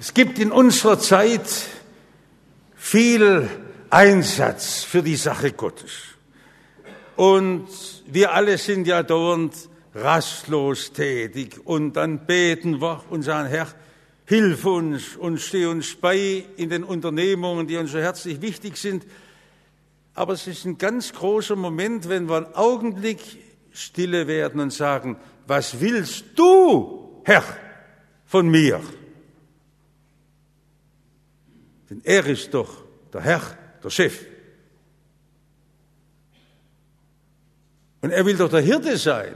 Es gibt in unserer Zeit viel Einsatz für die Sache Gottes. Und wir alle sind ja dauernd rastlos tätig. Und dann beten wir und sagen, Herr, hilf uns und steh uns bei in den Unternehmungen, die uns so herzlich wichtig sind. Aber es ist ein ganz großer Moment, wenn wir einen Augenblick stille werden und sagen, was willst du, Herr, von mir? Denn er ist doch der Herr, der Chef. Und er will doch der Hirte sein.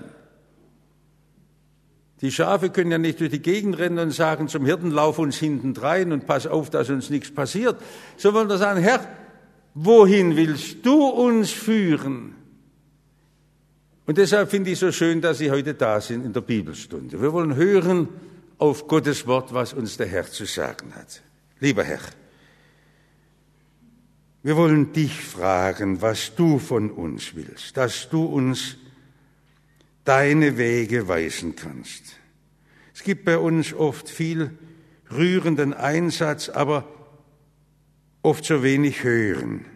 Die Schafe können ja nicht durch die Gegend rennen und sagen zum Hirten, lauf uns hintendrein und pass auf, dass uns nichts passiert. Sondern wir sagen, Herr, wohin willst du uns führen? Und deshalb finde ich so schön, dass Sie heute da sind in der Bibelstunde. Wir wollen hören auf Gottes Wort, was uns der Herr zu sagen hat. Lieber Herr, wir wollen dich fragen, was du von uns willst, dass du uns deine Wege weisen kannst. Es gibt bei uns oft viel rührenden Einsatz, aber oft so wenig Hören.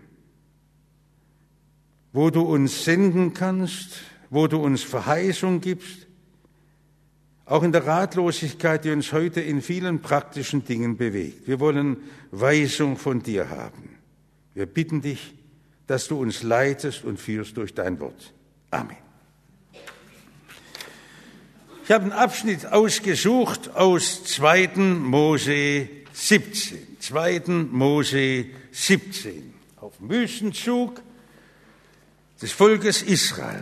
Wo du uns senden kannst, wo du uns Verheißung gibst, auch in der Ratlosigkeit, die uns heute in vielen praktischen Dingen bewegt. Wir wollen Weisung von dir haben. Wir bitten dich, dass du uns leitest und führst durch dein Wort. Amen. Ich habe einen Abschnitt ausgesucht aus 2. Mose 17. 2. Mose 17. Auf dem Wüstenzug des Volkes Israel.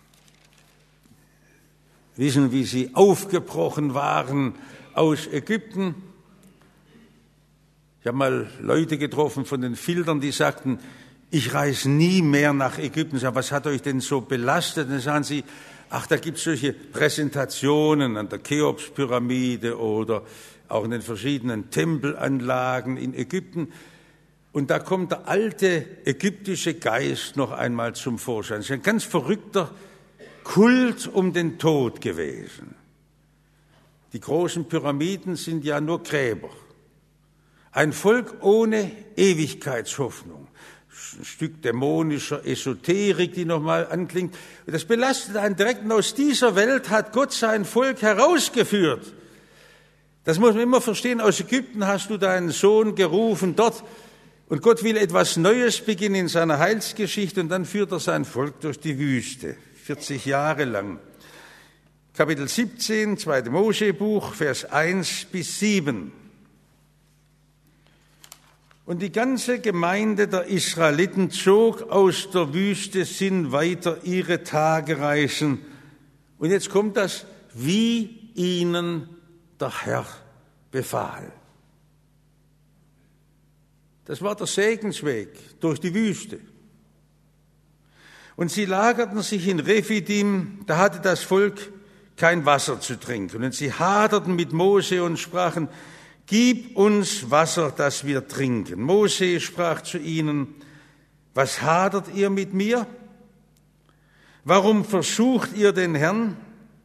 Wissen, wie sie aufgebrochen waren aus Ägypten. Ich habe mal Leute getroffen von den Filtern, die sagten, ich reise nie mehr nach Ägypten. Ich sage, was hat euch denn so belastet? Dann sagen sie, ach, da gibt es solche Präsentationen an der Cheops-Pyramide oder auch in den verschiedenen Tempelanlagen in Ägypten. Und da kommt der alte ägyptische Geist noch einmal zum Vorschein. Es ist ein ganz verrückter Kult um den Tod gewesen. Die großen Pyramiden sind ja nur Gräber. Ein Volk ohne Ewigkeitshoffnung. Ein Stück dämonischer Esoterik, die nochmal anklingt. Und das belastet einen direkt. Und aus dieser Welt hat Gott sein Volk herausgeführt. Das muss man immer verstehen. Aus Ägypten hast du deinen Sohn gerufen dort. Und Gott will etwas Neues beginnen in seiner Heilsgeschichte. Und dann führt er sein Volk durch die Wüste. 40 Jahre lang. Kapitel 17, 2. Mose-Buch, Vers 1 bis 7. Und die ganze Gemeinde der Israeliten zog aus der Wüste Sin weiter ihre Tagereisen. Und jetzt kommt das, wie ihnen der Herr befahl. Das war der Segensweg durch die Wüste. Und sie lagerten sich in Rephidim, da hatte das Volk kein Wasser zu trinken. Und sie haderten mit Mose und sprachen, gib uns Wasser, das wir trinken. Mose sprach zu ihnen, was hadert ihr mit mir? Warum versucht ihr den Herrn?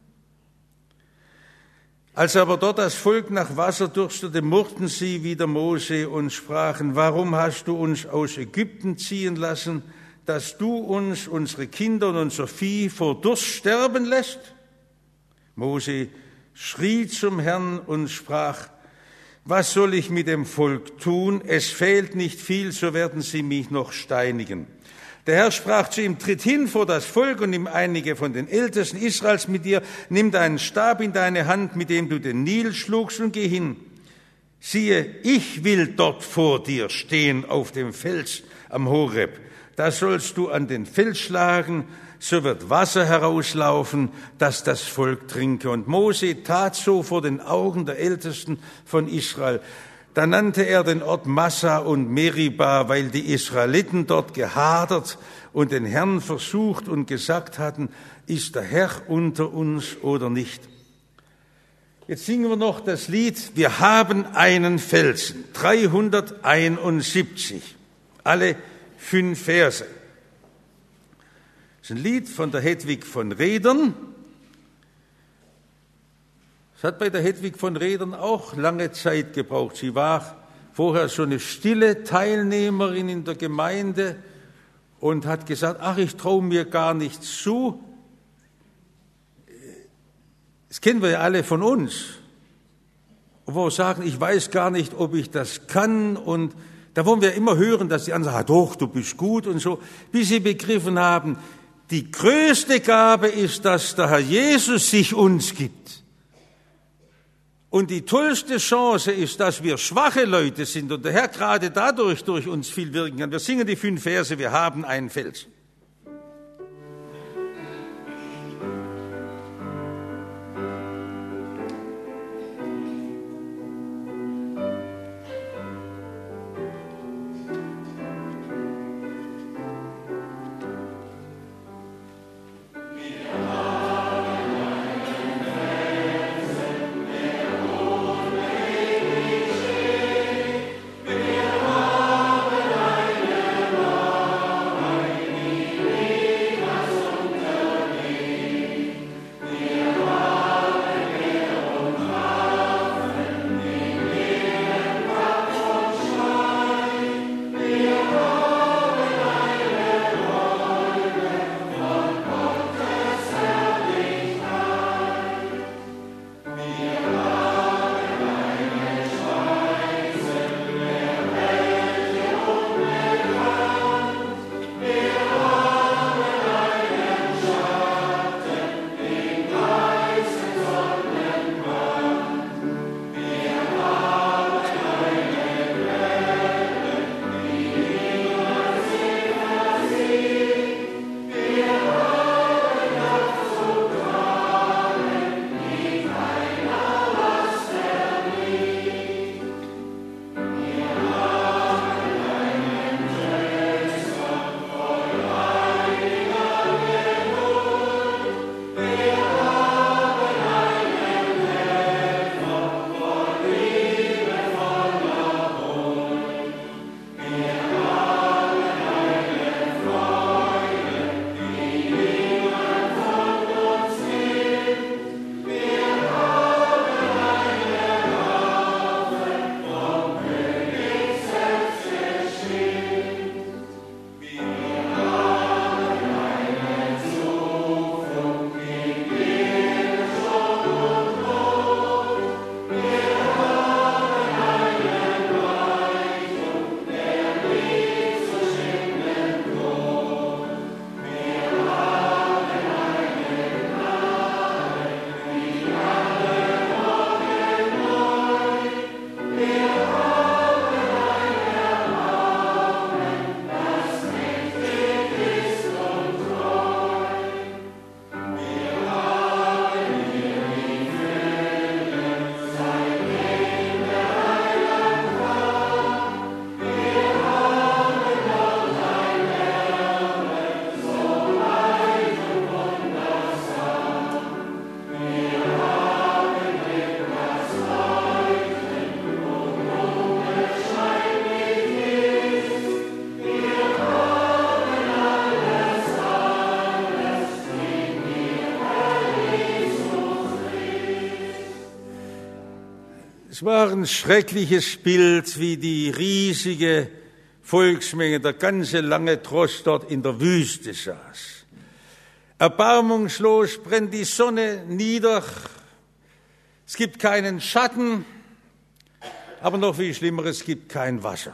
Als aber dort das Volk nach Wasser durstete, murrten sie wider Mose und sprachen, warum hast du uns aus Ägypten ziehen lassen, dass du uns, unsere Kinder und unser Vieh vor Durst sterben lässt? Mose schrie zum Herrn und sprach, was soll ich mit dem Volk tun? Es fehlt nicht viel, so werden sie mich noch steinigen. Der Herr sprach zu ihm, tritt hin vor das Volk und nimm einige von den Ältesten Israels mit dir, nimm deinen Stab in deine Hand, mit dem du den Nil schlugst und geh hin. Siehe, ich will dort vor dir stehen auf dem Fels am Horeb. Da sollst du an den Fels schlagen, so wird Wasser herauslaufen, dass das Volk trinke. Und Mose tat so vor den Augen der Ältesten von Israel. Da nannte er den Ort Massa und Meribah, weil die Israeliten dort gehadert und den Herrn versucht und gesagt hatten, ist der Herr unter uns oder nicht? Jetzt singen wir noch das Lied, wir haben einen Felsen, 371, alle 5 Verse. Das ist ein Lied von der Hedwig von Redern. Es hat bei der Hedwig von Redern auch lange Zeit gebraucht. Sie war vorher so eine stille Teilnehmerin in der Gemeinde und hat gesagt, ach, ich traue mir gar nichts zu. Das kennen wir ja alle von uns, wo wir sagen, ich weiß gar nicht, ob ich das kann. Und da wollen wir immer hören, dass die anderen sagen, doch, du bist gut und so, bis sie begriffen haben, die größte Gabe ist, dass der Herr Jesus sich uns gibt. Und die tollste Chance ist, dass wir schwache Leute sind und der Herr gerade dadurch durch uns viel wirken kann. Wir singen die 5 Verse, wir haben einen Felsen. Es war ein schreckliches Bild, wie die riesige Volksmenge, der ganze lange Tross dort in der Wüste saß. Erbarmungslos brennt die Sonne nieder, es gibt keinen Schatten, aber noch viel schlimmer, es gibt kein Wasser.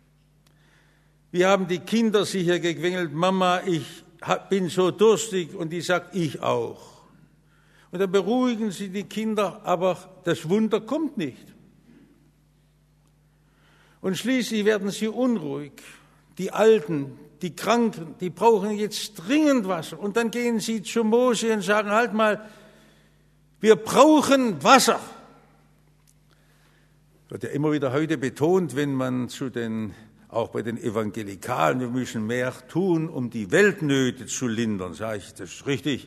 Wir haben die Kinder sicher gequengelt, Mama, ich bin so durstig, und die sagt, ich auch. Und dann beruhigen sie die Kinder, aber das Wunder kommt nicht. Und schließlich werden sie unruhig. Die Alten, die Kranken, die brauchen jetzt dringend Wasser. Und dann gehen sie zu Mose und sagen, halt mal, wir brauchen Wasser. Wird ja immer wieder heute betont, wenn man auch bei den Evangelikalen, wir müssen mehr tun, um die Weltnöte zu lindern. Sage ich, das ist richtig.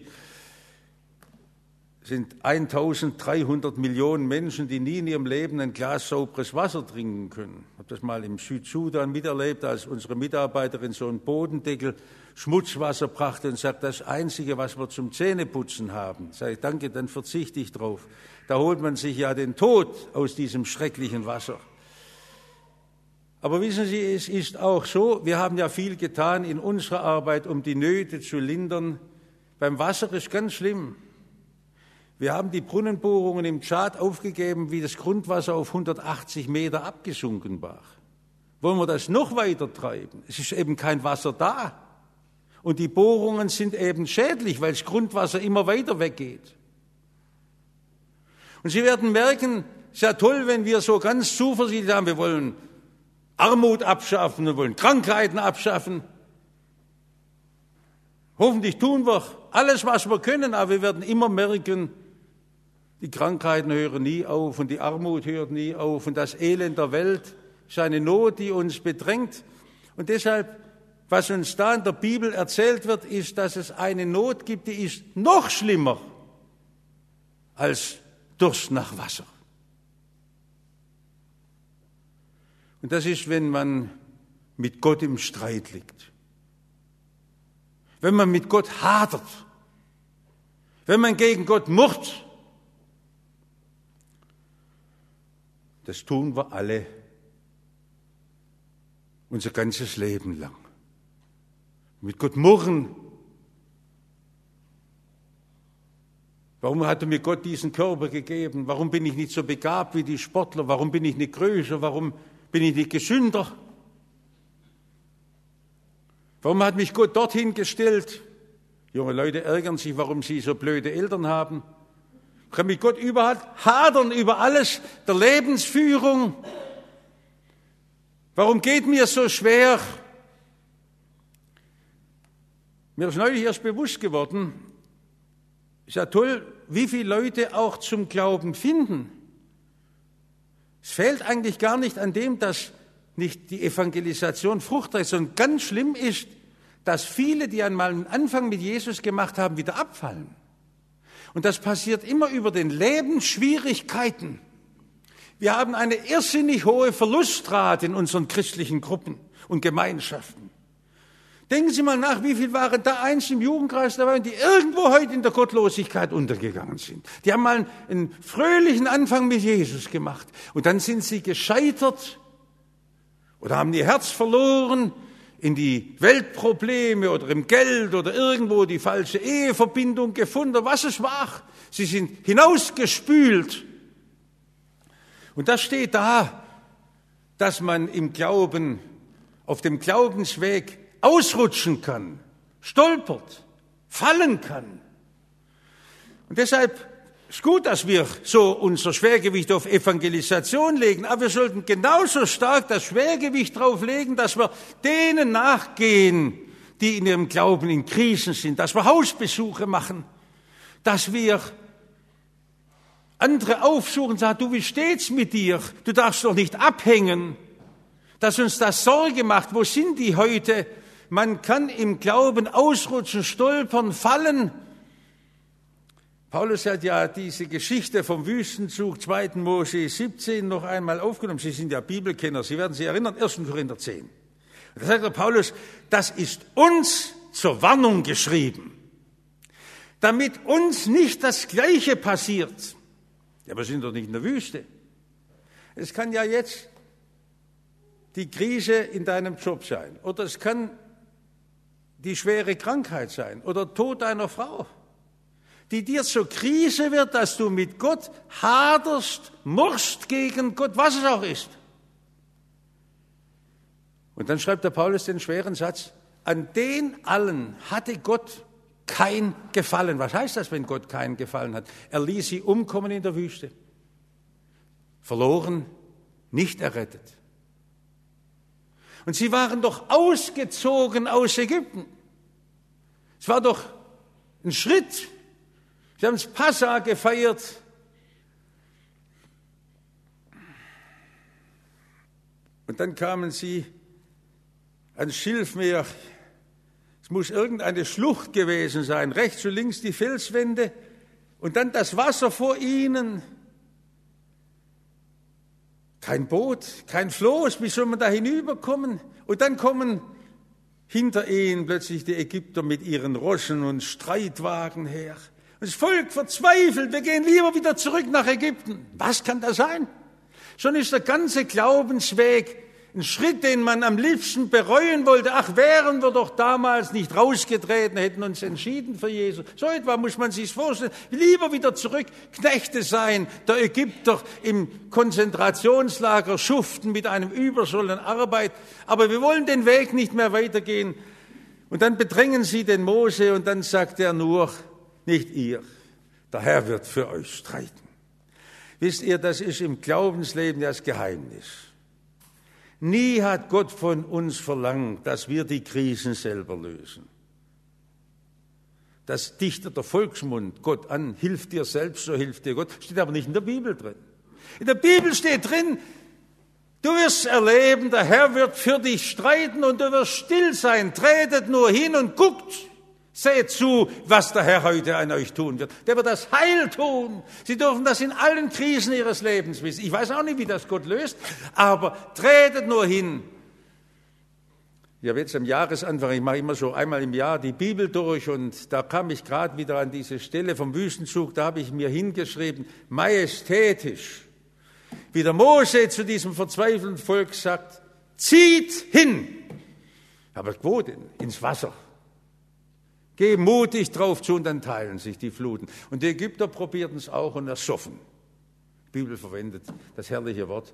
Es sind 1300 Millionen Menschen, die nie in ihrem Leben ein Glas sauberes Wasser trinken können. Ich habe das mal im Südsudan miterlebt, als unsere Mitarbeiterin so einen Bodendeckel Schmutzwasser brachte und sagt, das Einzige, was wir zum Zähneputzen haben. Sage ich, danke, dann verzichte ich drauf. Da holt man sich ja den Tod aus diesem schrecklichen Wasser. Aber wissen Sie, es ist auch so, wir haben ja viel getan in unserer Arbeit, um die Nöte zu lindern. Beim Wasser ist ganz schlimm. Wir haben die Brunnenbohrungen im Tschad aufgegeben, wie das Grundwasser auf 180 Meter abgesunken war. Wollen wir das noch weiter treiben? Es ist eben kein Wasser da. Und die Bohrungen sind eben schädlich, weil das Grundwasser immer weiter weggeht. Und Sie werden merken, es ist ja toll, wenn wir so ganz zuversichtlich haben, wir wollen Armut abschaffen, wir wollen Krankheiten abschaffen. Hoffentlich tun wir alles, was wir können, aber wir werden immer merken, die Krankheiten hören nie auf und die Armut hört nie auf und das Elend der Welt ist eine Not, die uns bedrängt. Und deshalb, was uns da in der Bibel erzählt wird, ist, dass es eine Not gibt, die ist noch schlimmer als Durst nach Wasser. Und das ist, wenn man mit Gott im Streit liegt. Wenn man mit Gott hadert. Wenn man gegen Gott murrt. Das tun wir alle unser ganzes Leben lang. Mit Gott murren. Warum hat mir Gott diesen Körper gegeben? Warum bin ich nicht so begabt wie die Sportler? Warum bin ich nicht größer? Warum bin ich nicht gesünder? Warum hat mich Gott dorthin gestellt? Junge Leute ärgern sich, warum sie so blöde Eltern haben. Kann mit Gott überhaupt hadern über alles der Lebensführung? Warum geht mir so schwer? Mir ist neulich erst bewusst geworden, ist ja toll, wie viele Leute auch zum Glauben finden. Es fehlt eigentlich gar nicht an dem, dass nicht die Evangelisation fruchtreich ist, sondern ganz schlimm ist, dass viele, die einmal einen Anfang mit Jesus gemacht haben, wieder abfallen. Und das passiert immer über den Lebensschwierigkeiten. Wir haben eine irrsinnig hohe Verlustrate in unseren christlichen Gruppen und Gemeinschaften. Denken Sie mal nach, wie viel waren da einst im Jugendkreis dabei, die irgendwo heute in der Gottlosigkeit untergegangen sind. Die haben mal einen fröhlichen Anfang mit Jesus gemacht und dann sind sie gescheitert oder haben ihr Herz verloren in die Weltprobleme oder im Geld oder irgendwo die falsche Eheverbindung gefunden, was es war. Sie sind hinausgespült. Und das steht da, dass man im Glauben, auf dem Glaubensweg ausrutschen kann, stolpert, fallen kann. Und deshalb ist gut, dass wir so unser Schwergewicht auf Evangelisation legen, aber wir sollten genauso stark das Schwergewicht darauf legen, dass wir denen nachgehen, die in ihrem Glauben in Krisen sind, dass wir Hausbesuche machen, dass wir andere aufsuchen und sagen, du, wie steht's mit dir? Du darfst doch nicht abhängen. Dass uns das Sorge macht, wo sind die heute? Man kann im Glauben ausrutschen, stolpern, fallen. Paulus hat ja diese Geschichte vom Wüstenzug 2. Mose 17 noch einmal aufgenommen. Sie sind ja Bibelkenner, Sie werden sich erinnern, 1. Korinther 10. Da sagt der Paulus, das ist uns zur Warnung geschrieben, damit uns nicht das Gleiche passiert. Ja, wir sind doch nicht in der Wüste. Es kann ja jetzt die Krise in deinem Job sein oder es kann die schwere Krankheit sein oder Tod deiner Frau, die dir zur Krise wird, dass du mit Gott haderst, murrst gegen Gott, was es auch ist. Und dann schreibt der Paulus den schweren Satz, an den allen hatte Gott kein Gefallen. Was heißt das, wenn Gott keinen Gefallen hat? Er ließ sie umkommen in der Wüste. Verloren, nicht errettet. Und sie waren doch ausgezogen aus Ägypten. Es war doch ein Schritt. Sie haben das Passa gefeiert. Und dann kamen sie ans Schilfmeer. Es muss irgendeine Schlucht gewesen sein, rechts und links die Felswände und dann das Wasser vor ihnen. Kein Boot, kein Floß, wie soll man da hinüberkommen? Und dann kommen hinter ihnen plötzlich die Ägypter mit ihren Rossen und Streitwagen her. Das Volk verzweifelt, wir gehen lieber wieder zurück nach Ägypten. Was kann das sein? Schon ist der ganze Glaubensweg ein Schritt, den man am liebsten bereuen wollte. Ach, wären wir doch damals nicht rausgetreten, hätten uns entschieden für Jesus. So etwa muss man sich vorstellen. Lieber wieder zurück, Knechte sein, der Ägypter im Konzentrationslager schuften mit einem Übersoll an Arbeit. Aber wir wollen den Weg nicht mehr weitergehen. Und dann bedrängen sie den Mose und dann sagt er nur, nicht ihr, der Herr wird für euch streiten. Wisst ihr, das ist im Glaubensleben das Geheimnis. Nie hat Gott von uns verlangt, dass wir die Krisen selber lösen. Das dichtet der Volksmund Gott an, hilf dir selbst, so hilft dir Gott. Steht aber nicht in der Bibel drin. In der Bibel steht drin, du wirst erleben, der Herr wird für dich streiten und du wirst still sein. Tretet nur hin und guckt. Seht zu, was der Herr heute an euch tun wird. Der wird das Heil tun. Sie dürfen das in allen Krisen ihres Lebens wissen. Ich weiß auch nicht, wie das Gott löst, aber tretet nur hin. Ich habe jetzt am Jahresanfang, ich mache immer so einmal im Jahr die Bibel durch und da kam ich gerade wieder an diese Stelle vom Wüstenzug, da habe ich mir hingeschrieben, majestätisch, wie der Mose zu diesem verzweifelten Volk sagt, zieht hin. Aber wo denn? Ins Wasser. Geh mutig drauf zu und dann teilen sich die Fluten. Und die Ägypter probierten es auch und ersoffen. Die Bibel verwendet das herrliche Wort.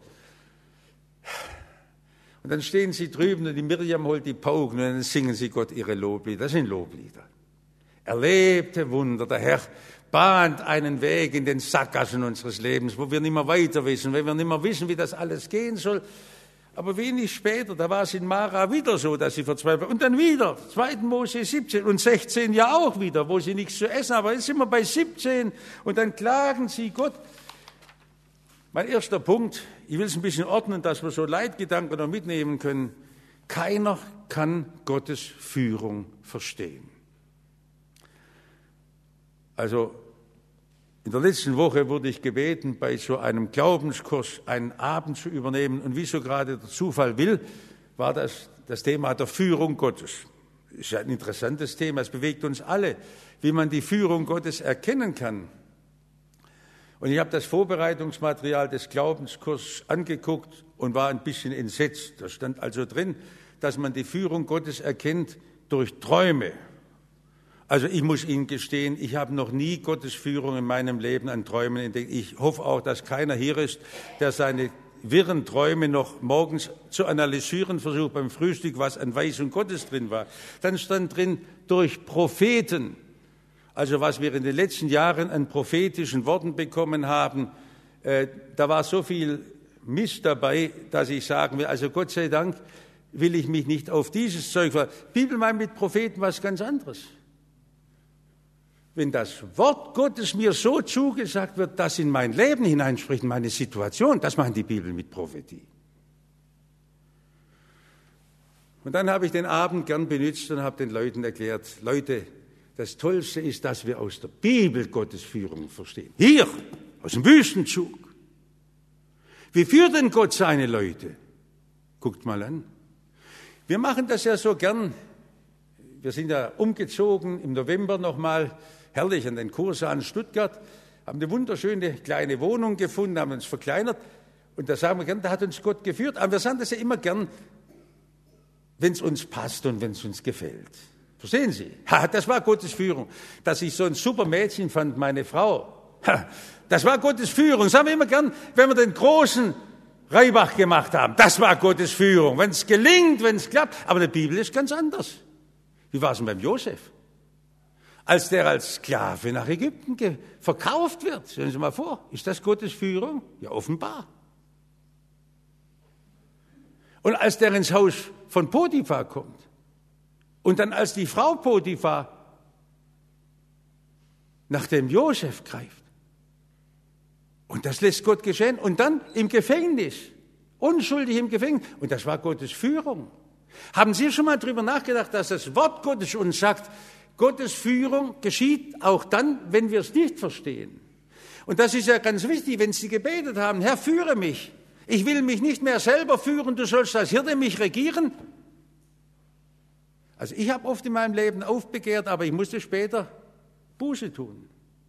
Und dann stehen sie drüben und die Miriam holt die Pauken und dann singen sie Gott ihre Loblieder. Das sind Loblieder. Erlebte Wunder. Der Herr bahnt einen Weg in den Sackgassen unseres Lebens, wo wir nicht mehr weiter wissen, weil wir nicht mehr wissen, wie das alles gehen soll. Aber wenig später, da war es in Mara wieder so, dass sie verzweifelt. Und dann wieder, 2. Mose 17 und 16 ja auch wieder, wo sie nichts zu essen haben. Aber jetzt sind wir bei 17 und dann klagen sie Gott. Mein erster Punkt, ich will es ein bisschen ordnen, dass wir so Leitgedanken noch mitnehmen können. Keiner kann Gottes Führung verstehen. Also, in der letzten Woche wurde ich gebeten, bei so einem Glaubenskurs einen Abend zu übernehmen. Und wie so gerade der Zufall will, war das Thema der Führung Gottes. Das ist ja ein interessantes Thema, es bewegt uns alle, wie man die Führung Gottes erkennen kann. Und ich habe das Vorbereitungsmaterial des Glaubenskurses angeguckt und war ein bisschen entsetzt. Da stand also drin, dass man die Führung Gottes erkennt durch Träume. Also ich muss Ihnen gestehen, ich habe noch nie Gottes Führung in meinem Leben an Träumen entdeckt. Ich hoffe auch, dass keiner hier ist, der seine wirren Träume noch morgens zu analysieren versucht beim Frühstück, was an Weisung Gottes drin war. Dann stand drin, durch Propheten. Also was wir in den letzten Jahren an prophetischen Worten bekommen haben, da war so viel Mist dabei, dass ich sagen will, also Gott sei Dank will ich mich nicht auf dieses Zeug verlassen. Die Bibel meint mit Propheten was ganz anderes. Wenn das Wort Gottes mir so zugesagt wird, dass in mein Leben hineinspricht, in meine Situation, das meint die Bibel mit Prophetie. Und dann habe ich den Abend gern benutzt und habe den Leuten erklärt, Leute, das Tollste ist, dass wir aus der Bibel Gottes Führung verstehen. Hier, aus dem Wüstenzug. Wie führt denn Gott seine Leute? Guckt mal an. Wir machen das ja so gern. Wir sind ja umgezogen im November nochmal, herrlich an den Kursaal in Stuttgart, haben eine wunderschöne kleine Wohnung gefunden, haben uns verkleinert und da sagen wir gern, da hat uns Gott geführt. Aber wir sagen das ja immer gern, wenn es uns passt und wenn es uns gefällt. Verstehen Sie? Ha, das war Gottes Führung. Dass ich so ein super Mädchen fand, meine Frau, ha, das war Gottes Führung. Das sagen wir immer gern, wenn wir den großen Reibach gemacht haben. Das war Gottes Führung. Wenn es gelingt, wenn es klappt. Aber die Bibel ist ganz anders. Wie war es denn beim Josef? Als der als Sklave nach Ägypten verkauft wird. Stellen Sie mal vor, ist das Gottes Führung? Ja, offenbar. Und als der ins Haus von Potiphar kommt und dann als die Frau Potiphar nach dem Josef greift und das lässt Gott geschehen und dann im Gefängnis, unschuldig im Gefängnis und das war Gottes Führung. Haben Sie schon mal darüber nachgedacht, dass das Wort Gottes uns sagt, Gottes Führung geschieht auch dann, wenn wir es nicht verstehen. Und das ist ja ganz wichtig, wenn Sie gebetet haben, Herr, führe mich. Ich will mich nicht mehr selber führen, du sollst als Hirte mich regieren. Also ich habe oft in meinem Leben aufbegehrt, aber ich musste später Buße tun.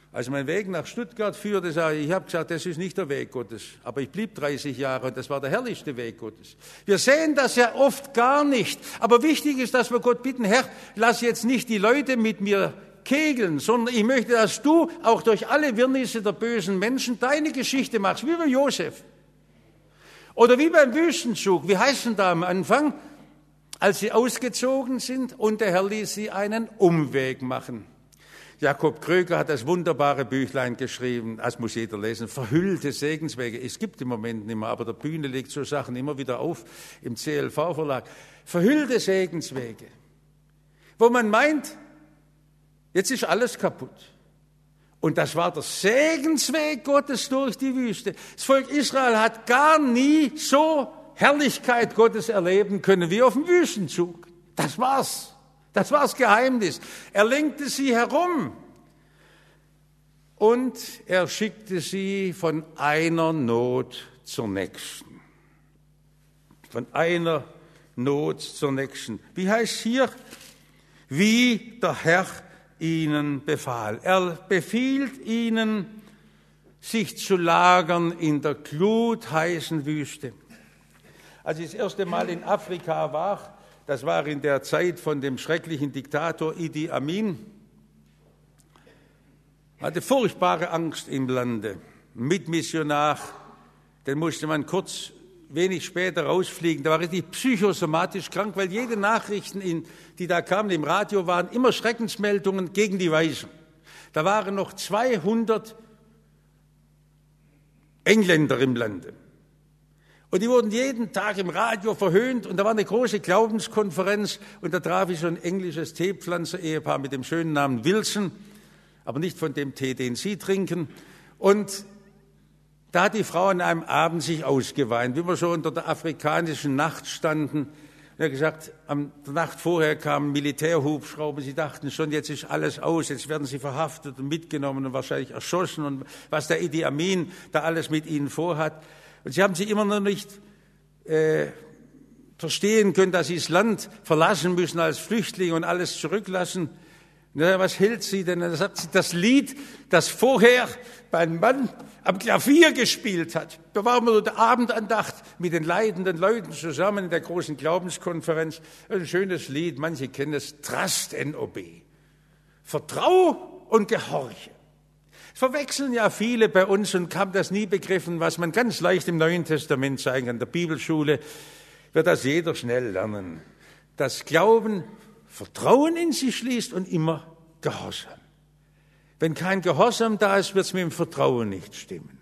Als mein Weg nach Stuttgart führte, sage ich habe gesagt, das ist nicht der Weg Gottes. Aber ich blieb 30 Jahre und das war der herrlichste Weg Gottes. Wir sehen das ja oft gar nicht. Aber wichtig ist, dass wir Gott bitten, Herr, lass jetzt nicht die Leute mit mir kegeln, sondern ich möchte, dass du auch durch alle Wirrnisse der bösen Menschen deine Geschichte machst, wie bei Josef. Oder wie beim Wüstenzug. Wie heißt denn da am Anfang? Als sie ausgezogen sind und der Herr ließ sie einen Umweg machen. Jakob Kröger hat das wunderbare Büchlein geschrieben, das muss jeder lesen, verhüllte Segenswege. Es gibt im Moment nicht mehr, aber der Bühne legt so Sachen immer wieder auf im CLV-Verlag. Verhüllte Segenswege, wo man meint, jetzt ist alles kaputt. Und das war der Segensweg Gottes durch die Wüste. Das Volk Israel hat gar nie so Herrlichkeit Gottes erleben können wie auf dem Wüstenzug. Das war's. Das war das Geheimnis. Er lenkte sie herum und er schickte sie von einer Not zur nächsten. Von einer Not zur nächsten. Wie heißt hier? Wie der Herr ihnen befahl. Er befiehlt ihnen, sich zu lagern in der glutheißen Wüste. Als ich das erste Mal in Afrika war, das war in der Zeit von dem schrecklichen Diktator Idi Amin, hatte furchtbare Angst im Lande. Mitmissionar, den musste man wenig später rausfliegen. Da war richtig psychosomatisch krank, weil jede Nachrichten, die da kamen im Radio, waren immer Schreckensmeldungen gegen die Weißen. Da waren noch 200 Engländer im Lande. Und die wurden jeden Tag im Radio verhöhnt und da war eine große Glaubenskonferenz und da traf ich so ein englisches Teepflanzer-Ehepaar mit dem schönen Namen Wilson, aber nicht von dem Tee, den Sie trinken. Und da hat die Frau an einem Abend sich ausgeweint, wie wir so unter der afrikanischen Nacht standen. Er hat gesagt, der Nacht vorher kamen Militärhubschrauber, sie dachten schon, jetzt ist alles aus, jetzt werden sie verhaftet und mitgenommen und wahrscheinlich erschossen und was der Idi Amin da alles mit ihnen vorhat. Und sie haben sich immer noch nicht verstehen können, dass sie das Land verlassen müssen als Flüchtlinge und alles zurücklassen. Na, was hält sie denn? Dann sagt sie, das Lied, das vorher mein Mann am Klavier gespielt hat. Da waren wir in der Abendandacht mit den leidenden Leuten zusammen in der großen Glaubenskonferenz. Ein schönes Lied, manche kennen es, Trust NOB. Vertrau und gehorche. Verwechseln ja viele bei uns und haben das nie begriffen, was man ganz leicht im Neuen Testament zeigen kann. In der Bibelschule wird das jeder schnell lernen. Das Glauben Vertrauen in sich schließt und immer Gehorsam. Wenn kein Gehorsam da ist, wird es mit dem Vertrauen nicht stimmen.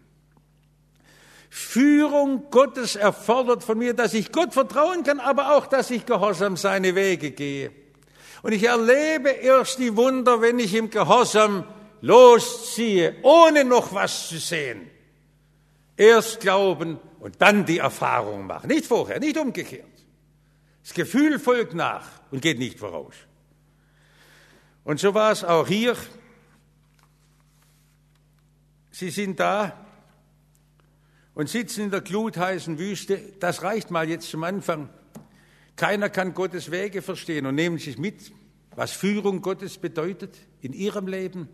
Führung Gottes erfordert von mir, dass ich Gott vertrauen kann, aber auch, dass ich gehorsam seine Wege gehe. Und ich erlebe erst die Wunder, wenn ich im Gehorsam losziehe, ohne noch was zu sehen. Erst glauben und dann die Erfahrung machen. Nicht vorher, nicht umgekehrt. Das Gefühl folgt nach und geht nicht voraus. Und so war es auch hier. Sie sind da und sitzen in der glutheißen Wüste. Das reicht mal jetzt zum Anfang. Keiner kann Gottes Wege verstehen und nehmen Sie mit, was Führung Gottes bedeutet in Ihrem Leben.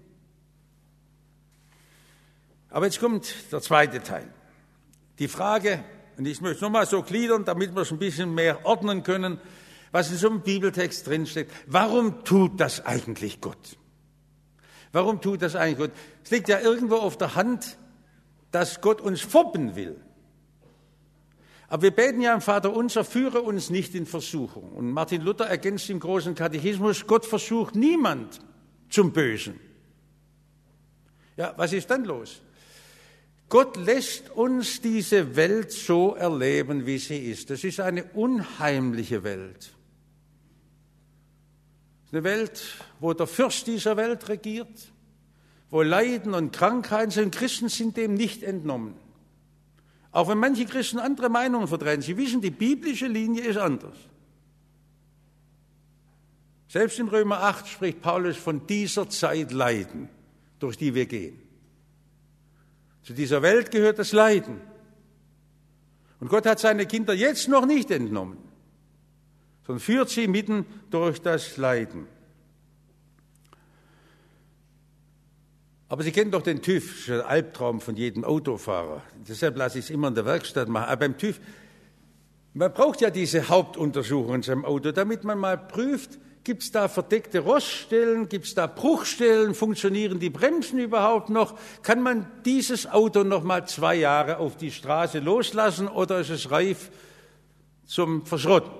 Aber jetzt kommt der zweite Teil. Die Frage, und ich möchte es nochmal so gliedern, damit wir es ein bisschen mehr ordnen können, was in so einem Bibeltext drinsteht. Warum tut das eigentlich Gott? Warum tut das eigentlich Gott? Es liegt ja irgendwo auf der Hand, dass Gott uns foppen will. Aber wir beten ja im Vater unser, führe uns nicht in Versuchung. Und Martin Luther ergänzt im großen Katechismus, Gott versucht niemand zum Bösen. Ja, was ist dann los? Gott lässt uns diese Welt so erleben, wie sie ist. Das ist eine unheimliche Welt. Eine Welt, wo der Fürst dieser Welt regiert, wo Leiden und Krankheiten sind. Christen sind dem nicht entnommen. Auch wenn manche Christen andere Meinungen vertreten. Sie wissen, die biblische Linie ist anders. Selbst in Römer 8 spricht Paulus von dieser Zeit Leiden, durch die wir gehen. Zu dieser Welt gehört das Leiden. Und Gott hat seine Kinder jetzt noch nicht entnommen, sondern führt sie mitten durch das Leiden. Aber Sie kennen doch den TÜV, das ist ein Albtraum von jedem Autofahrer. Deshalb lasse ich es immer in der Werkstatt machen. Aber beim TÜV, man braucht ja diese Hauptuntersuchung in seinem Auto, damit man mal prüft, gibt es da verdeckte Roststellen, gibt es da Bruchstellen, funktionieren die Bremsen überhaupt noch? Kann man dieses Auto noch mal 2 Jahre auf die Straße loslassen oder ist es reif zum Verschrotten?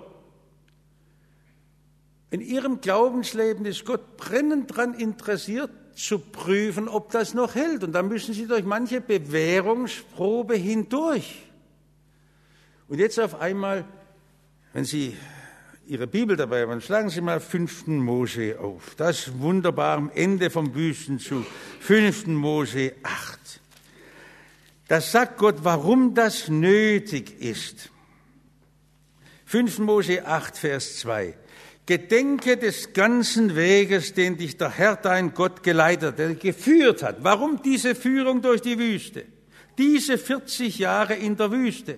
In Ihrem Glaubensleben ist Gott brennend daran interessiert, zu prüfen, ob das noch hält. Und da müssen Sie durch manche Bewährungsprobe hindurch. Und jetzt auf einmal, wenn Sie Ihre Bibel dabei haben, schlagen Sie mal 5. Mose auf. Das wunderbar am Ende vom Wüstenzug. 5. Mose 8. Da sagt Gott, warum das nötig ist. 5. Mose 8, Vers 2. Gedenke des ganzen Weges, den dich der Herr, dein Gott, geleitet, der geführt hat. Warum diese Führung durch die Wüste? Diese 40 Jahre in der Wüste.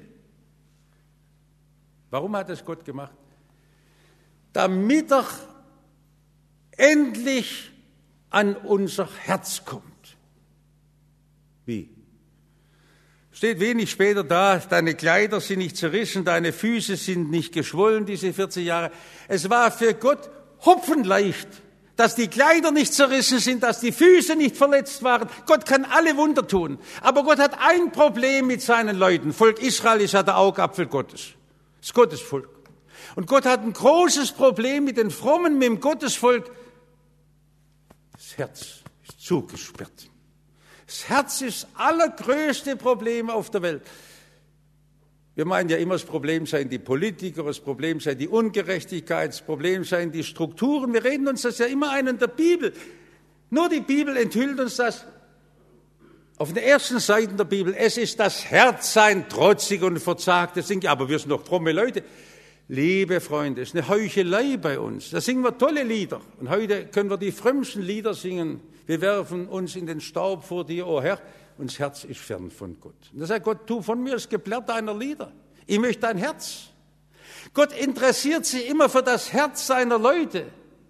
Warum hat es Gott gemacht? Damit er endlich an unser Herz kommt. Wie? Steht wenig später da, deine Kleider sind nicht zerrissen, deine Füße sind nicht geschwollen, diese 40 Jahre. Es war für Gott hopfenleicht, dass die Kleider nicht zerrissen sind, dass die Füße nicht verletzt waren. Gott kann alle Wunder tun. Aber Gott hat ein Problem mit seinen Leuten. Volk Israel ist ja der Augapfel Gottes. Das ist Gottes Volk. Und Gott hat ein großes Problem mit den Frommen, mit dem Gottesvolk. Das Herz ist zugesperrt. Das Herz ist das allergrößte Problem auf der Welt. Wir meinen ja immer, das Problem seien die Politiker, das Problem sei die Ungerechtigkeit, das Problem seien die Strukturen. Wir reden uns das ja immer ein in der Bibel. Nur die Bibel enthüllt uns das auf den ersten Seiten der Bibel. Es ist das Herz sein trotzig und verzagt. Aber wir sind doch fromme Leute. Liebe Freunde, es ist eine Heuchelei bei uns. Da singen wir tolle Lieder. Und heute können wir die frömmsten Lieder singen. Wir werfen uns in den Staub vor dir, o Herr. Und das Herz ist fern von Gott. Und da sagt Gott, tu von mir das Geplärr deiner Lieder. Ich möchte dein Herz. Gott interessiert sich immer für das Herz seiner Leute.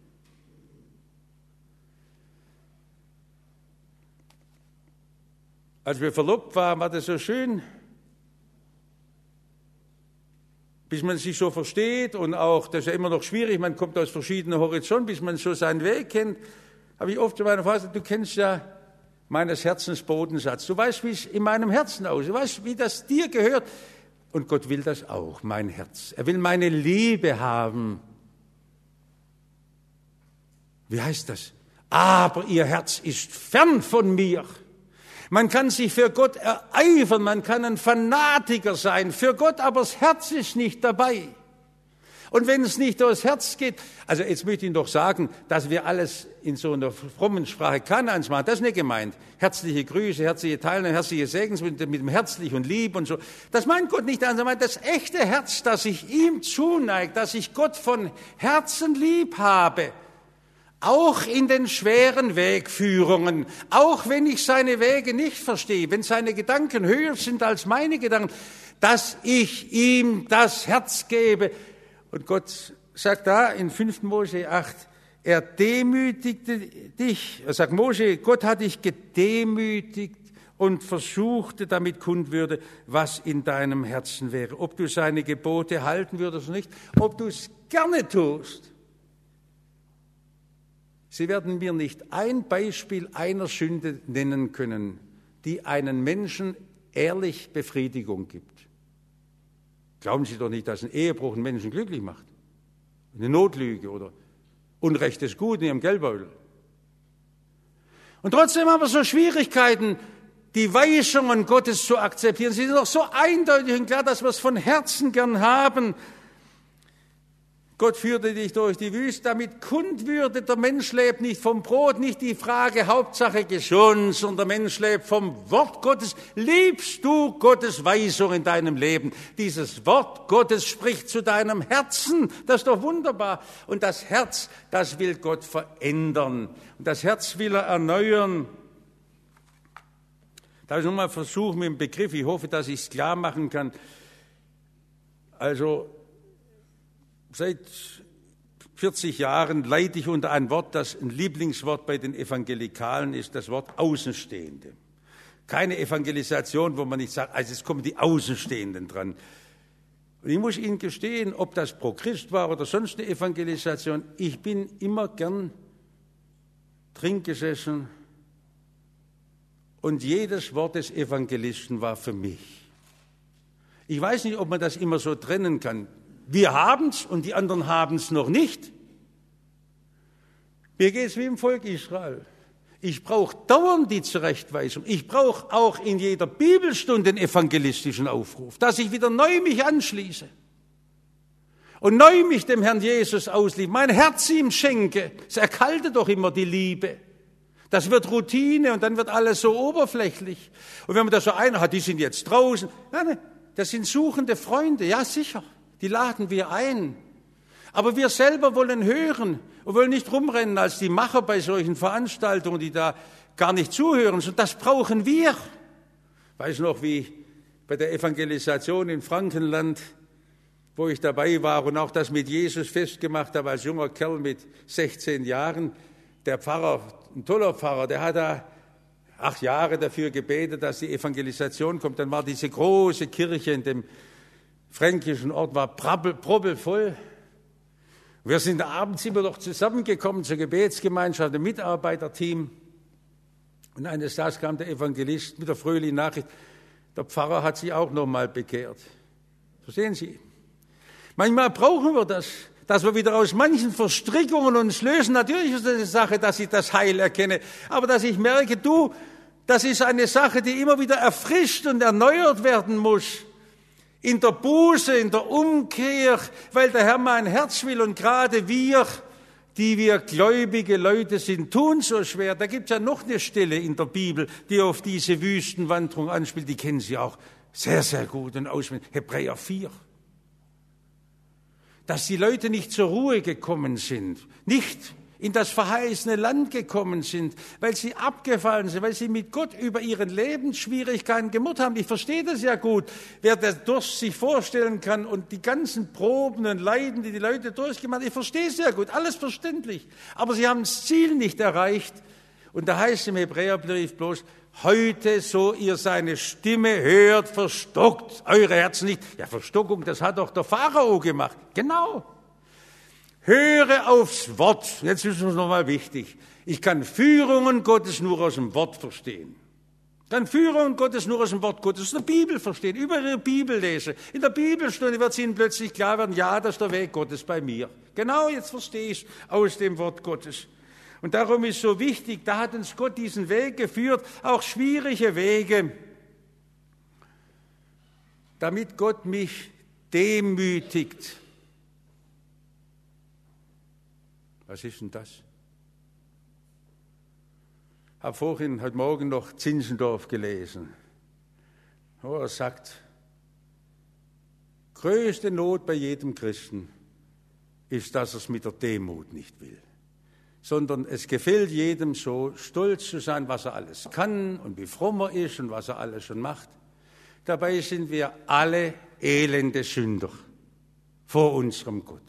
Als wir verlobt waren, war das so schön, bis man sich so versteht und auch, das ist ja immer noch schwierig, man kommt aus verschiedenen Horizonten, bis man so seinen Weg kennt, habe ich oft zu meiner Frau gesagt, du kennst ja meines Herzens Bodensatz, du weißt, wie es in meinem Herzen aussieht, du weißt, wie das dir gehört. Und Gott will das auch, mein Herz. Er will meine Liebe haben. Wie heißt das? Aber ihr Herz ist fern von mir. Man kann sich für Gott ereifern, man kann ein Fanatiker sein, für Gott, aber das Herz ist nicht dabei. Und wenn es nicht durchs Herz geht, also jetzt möchte ich Ihnen doch sagen, dass wir alles in so einer frommen Sprache Kanaans machen, das ist nicht gemeint. Herzliche Grüße, herzliche Teilnahme, herzliche Segens mit dem herzlich und lieb und so. Das meint Gott nicht, er meint das echte Herz, das sich ihm zuneigt, dass ich Gott von Herzen lieb habe. Auch in den schweren Wegführungen, auch wenn ich seine Wege nicht verstehe, wenn seine Gedanken höher sind als meine Gedanken, dass ich ihm das Herz gebe. Und Gott sagt da in 5. Mose 8, er demütigte dich. Er sagt, Mose, Gott hat dich gedemütigt und versuchte, damit kund würde, was in deinem Herzen wäre. Ob du seine Gebote halten würdest oder nicht, ob du es gerne tust. Sie werden mir nicht ein Beispiel einer Sünde nennen können, die einen Menschen ehrlich Befriedigung gibt. Glauben Sie doch nicht, dass ein Ehebruch einen Menschen glücklich macht. Eine Notlüge oder unrechtes Gut in Ihrem Geldbeutel. Und trotzdem haben wir so Schwierigkeiten, die Weisungen Gottes zu akzeptieren. Sie sind doch so eindeutig und klar, dass wir es von Herzen gern haben. Gott führte dich durch die Wüste, damit kund würde, der Mensch lebt nicht vom Brot, nicht die Frage, Hauptsache gesund, sondern der Mensch lebt vom Wort Gottes. Liebst du Gottes Weisung in deinem Leben? Dieses Wort Gottes spricht zu deinem Herzen, das ist doch wunderbar. Und das Herz, das will Gott verändern. Und das Herz will er erneuern. Darf ich nochmal versuchen mit dem Begriff, ich hoffe, dass ich es klar machen kann. Also, seit 40 Jahren leide ich unter ein Wort, das ein Lieblingswort bei den Evangelikalen ist, das Wort Außenstehende. Keine Evangelisation, wo man nicht sagt, also jetzt kommen die Außenstehenden dran. Und ich muss Ihnen gestehen, ob das pro Christ war oder sonst eine Evangelisation, ich bin immer gern drin gesessen und jedes Wort des Evangelisten war für mich. Ich weiß nicht, ob man das immer so trennen kann. Wir haben's und die anderen haben's noch nicht. Mir geht's wie im Volk Israel. Ich brauche dauernd die Zurechtweisung. Ich brauche auch in jeder Bibelstunde den evangelistischen Aufruf, dass ich wieder neu mich anschließe und neu mich dem Herrn Jesus ausliebe, mein Herz ihm schenke. Es erkaltet doch immer die Liebe. Das wird Routine und dann wird alles so oberflächlich. Und wenn man da so einen hat, die sind jetzt draußen. Nein, das sind suchende Freunde, ja sicher, die laden wir ein. Aber wir selber wollen hören und wollen nicht rumrennen als die Macher bei solchen Veranstaltungen, die da gar nicht zuhören. Und das brauchen wir. Ich weiß noch, wie bei der Evangelisation in Frankenland, wo ich dabei war und auch das mit Jesus festgemacht habe als junger Kerl mit 16 Jahren. Der Pfarrer, ein toller Pfarrer, der hat da 8 Jahre dafür gebetet, dass die Evangelisation kommt. Dann war diese große Kirche in dem fränkischen Ort, war proppelvoll. Wir sind abends immer noch zusammengekommen zur Gebetsgemeinschaft, dem Mitarbeiterteam. Und eines Tages kam der Evangelist mit der fröhlichen Nachricht, der Pfarrer hat sich auch noch mal bekehrt. Verstehen Sie? Manchmal brauchen wir das, dass wir wieder aus manchen Verstrickungen uns lösen. Natürlich ist das eine Sache, dass ich das Heil erkenne, aber dass ich merke, das ist eine Sache, die immer wieder erfrischt und erneuert werden muss. In der Buße, in der Umkehr, weil der Herr mein Herz will und gerade wir, die wir gläubige Leute sind, tun so schwer. Da gibt es ja noch eine Stelle in der Bibel, die auf diese Wüstenwanderung anspielt. Die kennen Sie auch sehr, sehr gut und auswendig. Hebräer 4. Dass die Leute nicht zur Ruhe gekommen sind, nicht in das verheißene Land gekommen sind, weil sie abgefallen sind, weil sie mit Gott über ihren Lebensschwierigkeiten gemurrt haben. Ich verstehe das ja gut, wer das Durst sich vorstellen kann und die ganzen Proben und Leiden, die die Leute durchgemacht haben, ich verstehe es ja gut, alles verständlich. Aber sie haben das Ziel nicht erreicht. Und da heißt im Hebräerbrief bloß, heute, so ihr seine Stimme hört, verstockt eure Herzen nicht. Ja, Verstockung, das hat doch der Pharao gemacht. Genau. Höre aufs Wort. Jetzt ist es nochmal wichtig. Ich kann Führungen Gottes nur aus dem Wort verstehen. Ich kann Führungen Gottes nur aus dem Wort Gottes, aus der Bibel verstehen, über Ihre Bibel lesen. In der Bibelstunde wird es Ihnen plötzlich klar werden, ja, das ist der Weg Gottes bei mir. Genau, jetzt verstehe ich es aus dem Wort Gottes. Und darum ist so wichtig, da hat uns Gott diesen Weg geführt, auch schwierige Wege, damit Gott mich demütigt. Was ist denn das? Ich habe vorhin, heute Morgen noch Zinzendorf gelesen, wo er sagt, größte Not bei jedem Christen ist, dass er es mit der Demut nicht will, sondern es gefällt jedem so, stolz zu sein, was er alles kann und wie fromm er ist und was er alles schon macht. Dabei sind wir alle elende Sünder vor unserem Gott.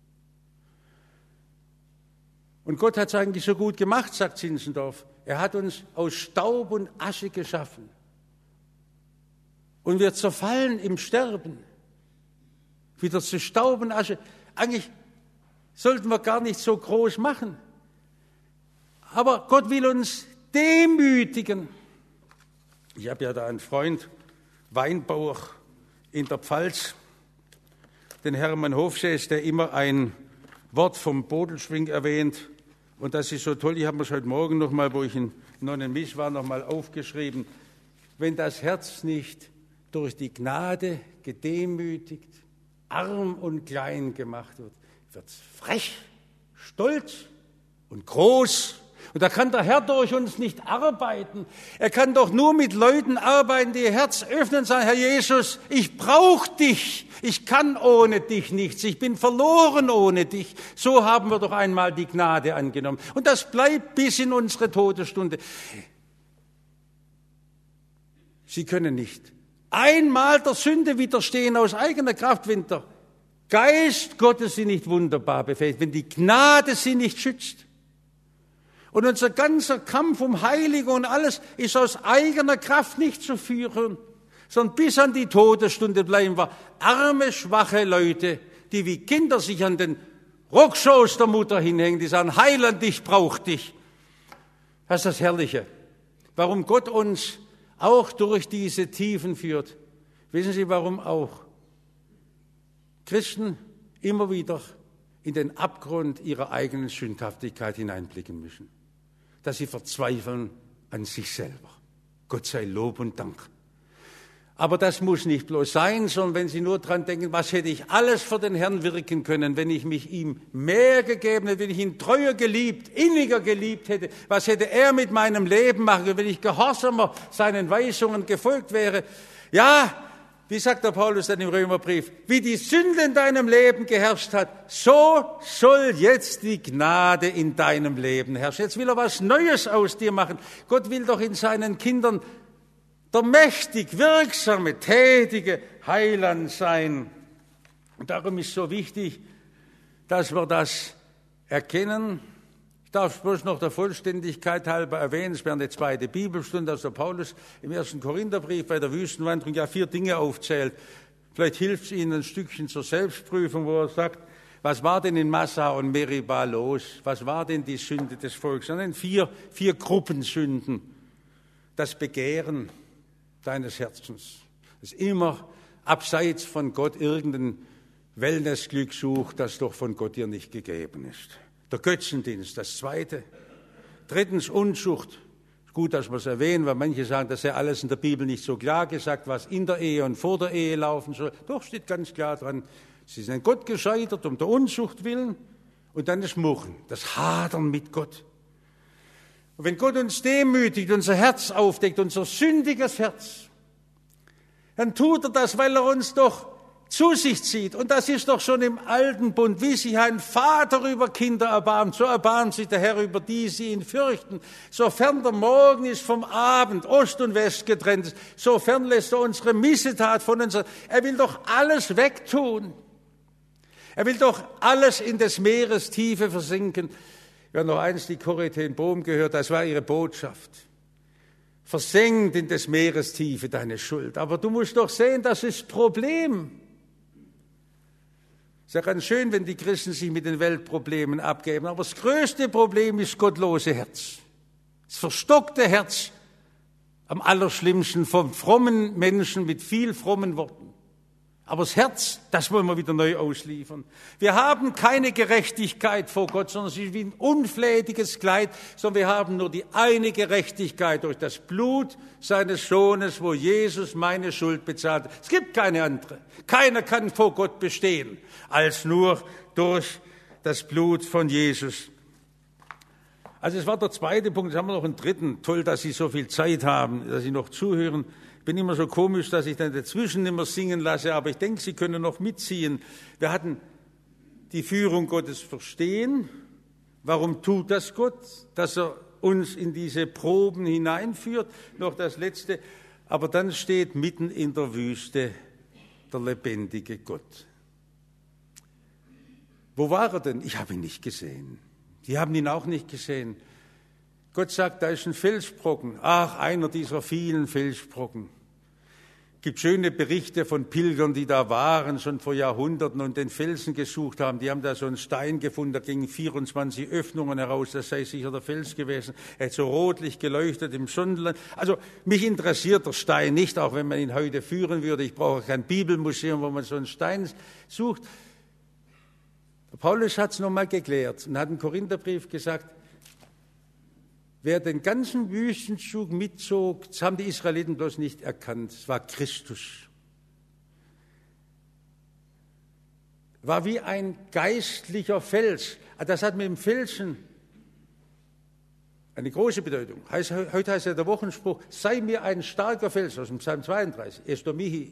Und Gott hat es eigentlich so gut gemacht, sagt Zinzendorf. Er hat uns aus Staub und Asche geschaffen. Und wir zerfallen im Sterben. Wieder zu Staub und Asche. Eigentlich sollten wir gar nicht so groß machen. Aber Gott will uns demütigen. Ich habe ja da einen Freund, Weinbauer in der Pfalz, den Hermann Hofsches, der immer ein Wort vom Bodelschwing erwähnt. Und das ist so toll, ich habe mir es heute Morgen noch mal, wo ich in Nonnenmisch war, noch mal aufgeschrieben. Wenn das Herz nicht durch die Gnade gedemütigt, arm und klein gemacht wird, wird es frech, stolz und groß. Und da kann der Herr durch uns nicht arbeiten. Er kann doch nur mit Leuten arbeiten, die ihr Herz öffnen und sagen, Herr Jesus, ich brauche dich. Ich kann ohne dich nichts. Ich bin verloren ohne dich. So haben wir doch einmal die Gnade angenommen. Und das bleibt bis in unsere Todesstunde. Sie können nicht einmal der Sünde widerstehen aus eigener Kraft, wenn der Geist Gottes sie nicht wunderbar befähigt, wenn die Gnade sie nicht schützt. Und unser ganzer Kampf um Heiligung und alles ist aus eigener Kraft nicht zu führen, sondern bis an die Todesstunde bleiben wir arme, schwache Leute, die wie Kinder sich an den Rockschoß der Mutter hinhängen, die sagen, Heiland, ich brauch dich. Das ist das Herrliche. Warum Gott uns auch durch diese Tiefen führt. Wissen Sie, warum auch Christen immer wieder in den Abgrund ihrer eigenen Sündhaftigkeit hineinblicken müssen? Dass sie verzweifeln an sich selber. Gott sei Lob und Dank. Aber das muss nicht bloß sein, sondern wenn Sie nur dran denken, was hätte ich alles für den Herrn wirken können, wenn ich mich ihm mehr gegeben hätte, wenn ich ihn treuer geliebt, inniger geliebt hätte, was hätte er mit meinem Leben machen können, wenn ich gehorsamer seinen Weisungen gefolgt wäre. Ja, wie sagt der Paulus dann im Römerbrief, wie die Sünde in deinem Leben geherrscht hat, so soll jetzt die Gnade in deinem Leben herrschen. Jetzt will er was Neues aus dir machen. Gott will doch in seinen Kindern der mächtig wirksame, tätige Heiland sein. Und darum ist so wichtig, dass wir das erkennen. Ich darf bloß noch der Vollständigkeit halber erwähnen, es wäre eine zweite Bibelstunde, dass der Paulus im 1. Korintherbrief bei der Wüstenwanderung ja 4 Dinge aufzählt. Vielleicht hilft es Ihnen ein Stückchen zur Selbstprüfung, wo er sagt, was war denn in Massa und Meribah los? Was war denn die Sünde des Volkes? Sondern 4 Gruppensünden. Das Begehren deines Herzens, das immer abseits von Gott irgendein Wellnessglück sucht, das doch von Gott dir nicht gegeben ist. Der Götzendienst, das Zweite. 3. Unzucht. Gut, dass wir es erwähnen, weil manche sagen, das sei alles in der Bibel nicht so klar gesagt, was in der Ehe und vor der Ehe laufen soll. Doch, steht ganz klar dran, sie sind an Gott gescheitert, um der Unzucht willen. Und dann das Murren, das Hadern mit Gott. Und wenn Gott uns demütigt, unser Herz aufdeckt, unser sündiges Herz, dann tut er das, weil er uns doch zu sich zieht. Und das ist doch schon im alten Bund, wie sich ein Vater über Kinder erbarmt, so erbarmt sich der Herr über die, die ihn fürchten. Sofern der Morgen ist vom Abend, Ost und West getrennt ist, sofern lässt er unsere Missetat von uns. Er will doch alles wegtun. Er will doch alles in des Meeres Tiefe versinken. Wir haben noch eins, die Corrie ten Boom gehört, das war ihre Botschaft. Versenkt in des Meeres Tiefe deine Schuld. Aber du musst doch sehen, das ist Problem. Es ist ja ganz schön, wenn die Christen sich mit den Weltproblemen abgeben, aber das größte Problem ist das gottlose Herz. Das verstockte Herz, am allerschlimmsten vom frommen Menschen mit viel frommen Worten. Aber das Herz, das wollen wir wieder neu ausliefern. Wir haben keine Gerechtigkeit vor Gott, sondern es ist wie ein unflätiges Kleid, sondern wir haben nur die eine Gerechtigkeit durch das Blut seines Sohnes, wo Jesus meine Schuld bezahlt hat. Es gibt keine andere. Keiner kann vor Gott bestehen, als nur durch das Blut von Jesus. Also es war der zweite Punkt, jetzt haben wir noch einen dritten. Toll, dass Sie so viel Zeit haben, dass Sie noch zuhören. Ich bin immer so komisch, dass ich dann dazwischen immer singen lasse, aber ich denke, Sie können noch mitziehen. Wir hatten die Führung Gottes verstehen. Warum tut das Gott? Dass er uns in diese Proben hineinführt. Noch das Letzte. Aber dann steht mitten in der Wüste der lebendige Gott. Wo war er denn? Ich habe ihn nicht gesehen. Die haben ihn auch nicht gesehen. Gott sagt, da ist ein Felsbrocken. Ach, einer dieser vielen Felsbrocken. Es gibt schöne Berichte von Pilgern, die da waren, schon vor Jahrhunderten und den Felsen gesucht haben. Die haben da so einen Stein gefunden, da gingen 24 Öffnungen heraus, das sei sicher der Fels gewesen. Er hat so rotlich geleuchtet im Sonnenland. Also mich interessiert der Stein nicht, auch wenn man ihn heute führen würde. Ich brauche kein Bibelmuseum, wo man so einen Stein sucht. Paulus hat es nochmal geklärt und hat im Korintherbrief gesagt, wer den ganzen Wüstenzug mitzog, das haben die Israeliten bloß nicht erkannt, es war Christus. War wie ein geistlicher Fels. Das hat mit dem Felsen eine große Bedeutung. Heute heißt ja der Wochenspruch, sei mir ein starker Fels, aus dem Psalm 32, Estor mihi.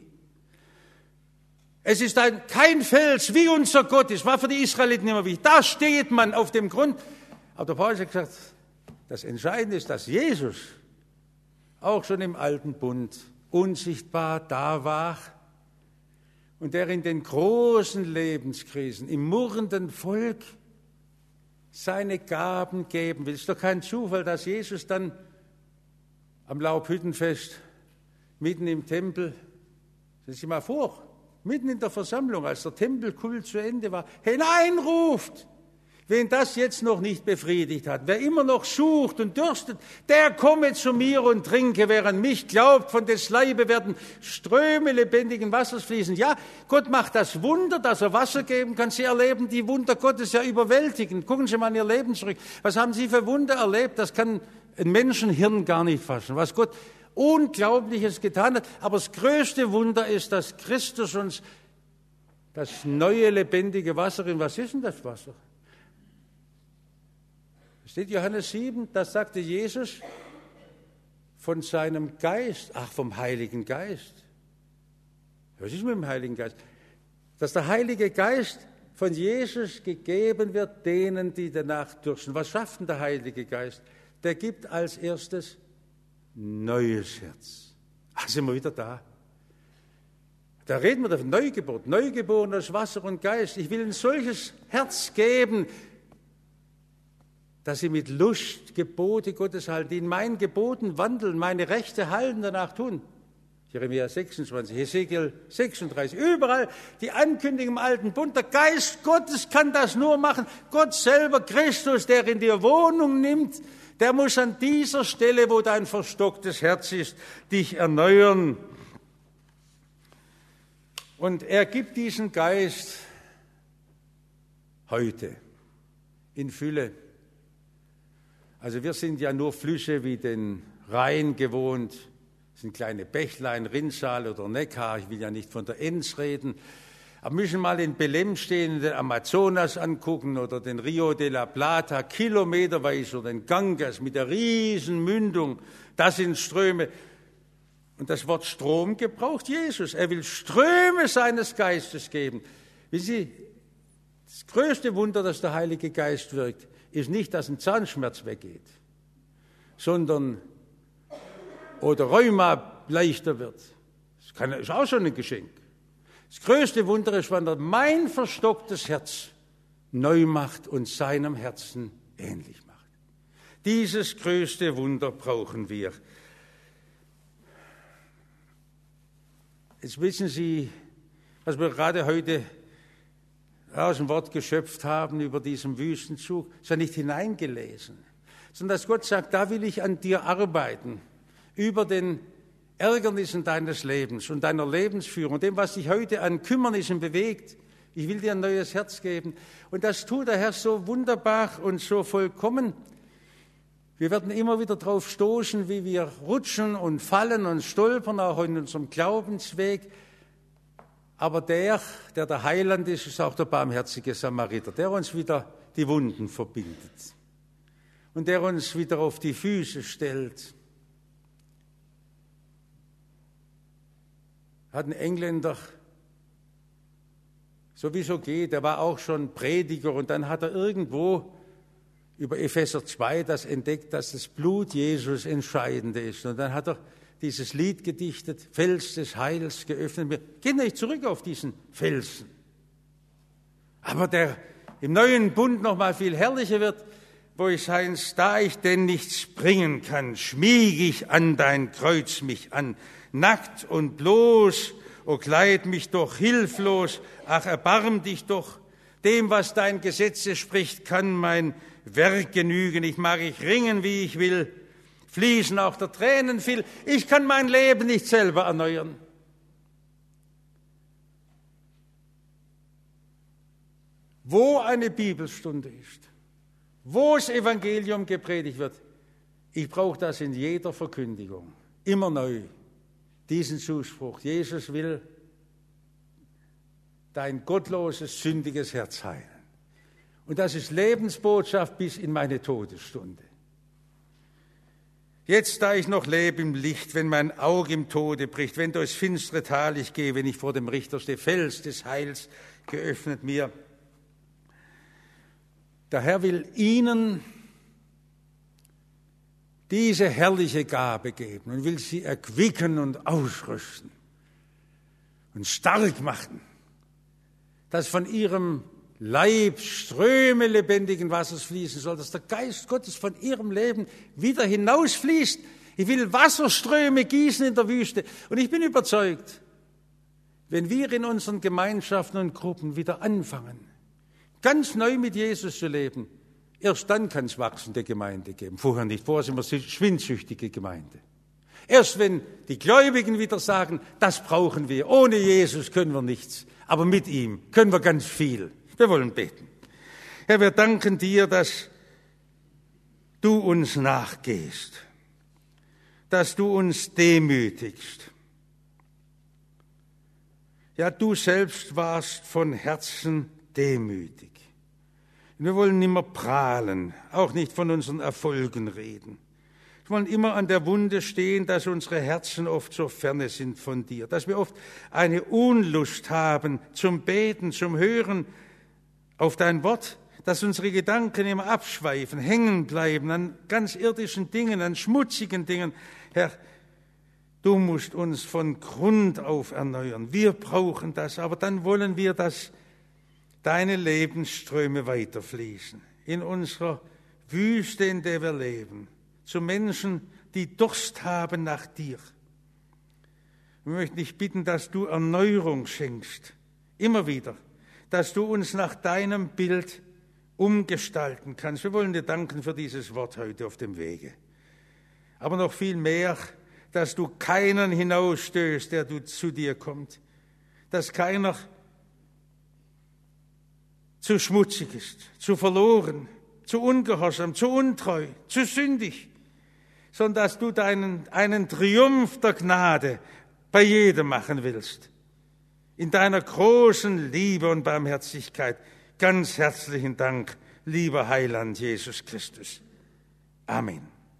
Es ist kein Fels, wie unser Gott ist, war für die Israeliten immer wichtig. Da steht man auf dem Grund. Aber der Paulus hat gesagt, das Entscheidende ist, dass Jesus auch schon im alten Bund unsichtbar da war und der in den großen Lebenskrisen, im murrenden Volk seine Gaben geben will. Es ist doch kein Zufall, dass Jesus dann am Laubhüttenfest mitten im Tempel, stellen Sie sich mal vor, mitten in der Versammlung, als der Tempelkult zu Ende war, hineinruft. Wen das jetzt noch nicht befriedigt hat, wer immer noch sucht und dürstet, der komme zu mir und trinke, wer an mich glaubt, von des Leibe werden Ströme lebendigen Wassers fließen. Ja, Gott macht das Wunder, dass er Wasser geben kann. Sie erleben die Wunder Gottes ja überwältigend. Gucken Sie mal in Ihr Leben zurück. Was haben Sie für Wunder erlebt? Das kann ein Menschenhirn gar nicht fassen, was Gott Unglaubliches getan hat. Aber das größte Wunder ist, dass Christus uns das neue lebendige Wasser, in was ist denn das Wasser? Steht Johannes 7, da sagte Jesus von seinem Geist, vom Heiligen Geist. Was ist mit dem Heiligen Geist? Dass der Heilige Geist von Jesus gegeben wird denen, die danach dürsten. Was schafft denn der Heilige Geist? Der gibt als erstes neues Herz. Sind wir wieder da? Da reden wir davon Neugeburt, neugeboren aus Wasser und Geist. Ich will ein solches Herz geben, dass sie mit Lust Gebote Gottes halten, die in meinen Geboten wandeln, meine Rechte halten, danach tun. Jeremia 26, Hesekiel 36, überall die Ankündigung im Alten Bund. Der Geist Gottes kann das nur machen. Gott selber, Christus, der in dir Wohnung nimmt, der muss an dieser Stelle, wo dein verstocktes Herz ist, dich erneuern. Und er gibt diesen Geist heute in Fülle. Also wir sind ja nur Flüsse wie den Rhein gewohnt, das sind kleine Bächlein, Rinnsal oder Neckar, ich will ja nicht von der Enns reden, aber müssen mal in Belém stehen, den Amazonas angucken oder den Rio de la Plata, kilometerweise, oder den Ganges mit der riesen Mündung, das sind Ströme. Und das Wort Strom gebraucht Jesus, er will Ströme seines Geistes geben. Wissen Sie, das größte Wunder, das der Heilige Geist wirkt, ist nicht, dass ein Zahnschmerz weggeht, sondern oder Rheuma leichter wird. Das ist auch schon ein Geschenk. Das größte Wunder ist, wenn er mein verstocktes Herz neu macht und seinem Herzen ähnlich macht. Dieses größte Wunder brauchen wir. Jetzt wissen Sie, was wir gerade heute aus dem Wort geschöpft haben über diesen Wüstenzug, ist ja nicht hineingelesen, sondern dass Gott sagt, da will ich an dir arbeiten, über den Ärgernissen deines Lebens und deiner Lebensführung, dem, was dich heute an Kümmernissen bewegt. Ich will dir ein neues Herz geben. Und das tut der Herr so wunderbar und so vollkommen. Wir werden immer wieder darauf stoßen, wie wir rutschen und fallen und stolpern, auch in unserem Glaubensweg. Aber der Heiland ist, ist auch der barmherzige Samariter, der uns wieder die Wunden verbindet und der uns wieder auf die Füße stellt. Hat ein Engländer, sowieso geht, der war auch schon Prediger und dann hat er irgendwo über Epheser 2 das entdeckt, dass das Blut Jesus entscheidend ist. Und dann hat er dieses Lied gedichtet, Fels des Heils geöffnet. Wir gehen nicht zurück auf diesen Felsen. Aber der im neuen Bund noch mal viel herrlicher wird, wo es heißt, da ich denn nichts bringen kann, schmieg ich an dein Kreuz mich an, nackt und bloß, o kleid mich doch hilflos, ach erbarm dich doch, dem, was dein Gesetze spricht, kann mein Werk genügen, ich mag ich ringen, wie ich will, fließen auch der Tränen viel, ich kann mein Leben nicht selber erneuern. Wo eine Bibelstunde ist, wo das Evangelium gepredigt wird, ich brauche das in jeder Verkündigung, immer neu, diesen Zuspruch. Jesus will dein gottloses, sündiges Herz heilen. Und das ist Lebensbotschaft bis in meine Todesstunde. Jetzt, da ich noch lebe im Licht, wenn mein Auge im Tode bricht, wenn durchs finstere Tal ich gehe, wenn ich vor dem Richter stehe, Fels des Heils geöffnet mir. Der Herr will ihnen diese herrliche Gabe geben und will sie erquicken und ausrüsten. und stark machen, dass von ihrem Leib Ströme lebendigen Wassers fließen soll, dass der Geist Gottes von ihrem Leben wieder hinausfließt. Ich will Wasserströme gießen in der Wüste. Und ich bin überzeugt, wenn wir in unseren Gemeinschaften und Gruppen wieder anfangen, ganz neu mit Jesus zu leben, erst dann kann es wachsende Gemeinde geben. Vorher nicht, vorher sind wir schwindsüchtige Gemeinde. Erst wenn die Gläubigen wieder sagen, das brauchen wir, ohne Jesus können wir nichts, aber mit ihm können wir ganz viel. Wir wollen beten. Herr, wir danken dir, dass du uns nachgehst, dass du uns demütigst. Ja, du selbst warst von Herzen demütig. Wir wollen nicht mehr prahlen, auch nicht von unseren Erfolgen reden. Wir wollen immer an der Wunde stehen, dass unsere Herzen oft so ferne sind von dir, dass wir oft eine Unlust haben zum Beten, zum Hören auf dein Wort, dass unsere Gedanken immer abschweifen, hängen bleiben an ganz irdischen Dingen, an schmutzigen Dingen. Herr, du musst uns von Grund auf erneuern. Wir brauchen das, aber dann wollen wir, dass deine Lebensströme weiterfließen in unserer Wüste, in der wir leben, zu Menschen, die Durst haben nach dir. Wir möchten dich bitten, dass du Erneuerung schenkst, immer wieder, dass du uns nach deinem Bild umgestalten kannst. Wir wollen dir danken für dieses Wort heute auf dem Wege. Aber noch viel mehr, dass du keinen hinausstößt, der zu dir kommt, dass keiner zu schmutzig ist, zu verloren, zu ungehorsam, zu untreu, zu sündig, sondern dass du einen Triumph der Gnade bei jedem machen willst. In deiner großen Liebe und Barmherzigkeit. Ganz herzlichen Dank, lieber Heiland Jesus Christus. Amen.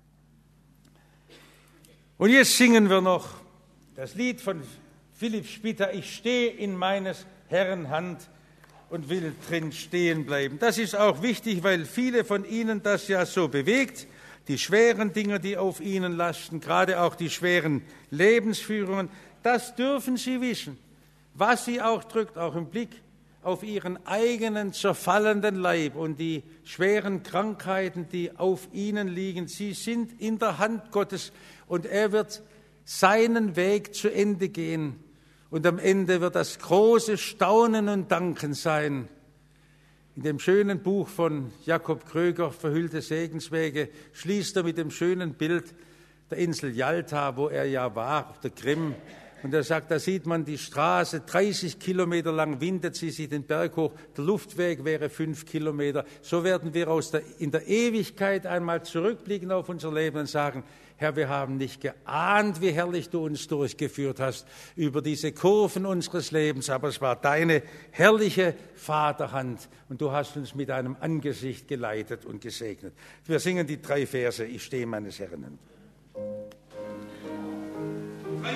Und jetzt singen wir noch das Lied von Philipp Spitta, ich stehe in meines Herrn Hand und will drin stehen bleiben. Das ist auch wichtig, weil viele von Ihnen das ja so bewegt, die schweren Dinge, die auf Ihnen lasten, gerade auch die schweren Lebensführungen, das dürfen Sie wissen, was Sie auch drückt, auch im Blick auf Ihren eigenen zerfallenden Leib und die schweren Krankheiten, die auf Ihnen liegen. Sie sind in der Hand Gottes und er wird seinen Weg zu Ende gehen. Und am Ende wird das große Staunen und Danken sein. In dem schönen Buch von Jakob Kröger, Verhüllte Segenswege, schließt er mit dem schönen Bild der Insel Jalta, wo er ja war, auf der Krim. Und er sagt, da sieht man die Straße, 30 Kilometer lang windet sie sich den Berg hoch, der Luftweg wäre 5 Kilometer. So werden wir in der Ewigkeit einmal zurückblicken auf unser Leben und sagen, Herr, wir haben nicht geahnt, wie herrlich du uns durchgeführt hast über diese Kurven unseres Lebens, aber es war deine herrliche Vaterhand und du hast uns mit deinem Angesicht geleitet und gesegnet. Wir singen die 3 Verse, ich stehe meines Herrn Hand.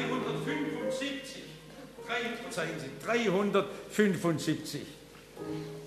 375.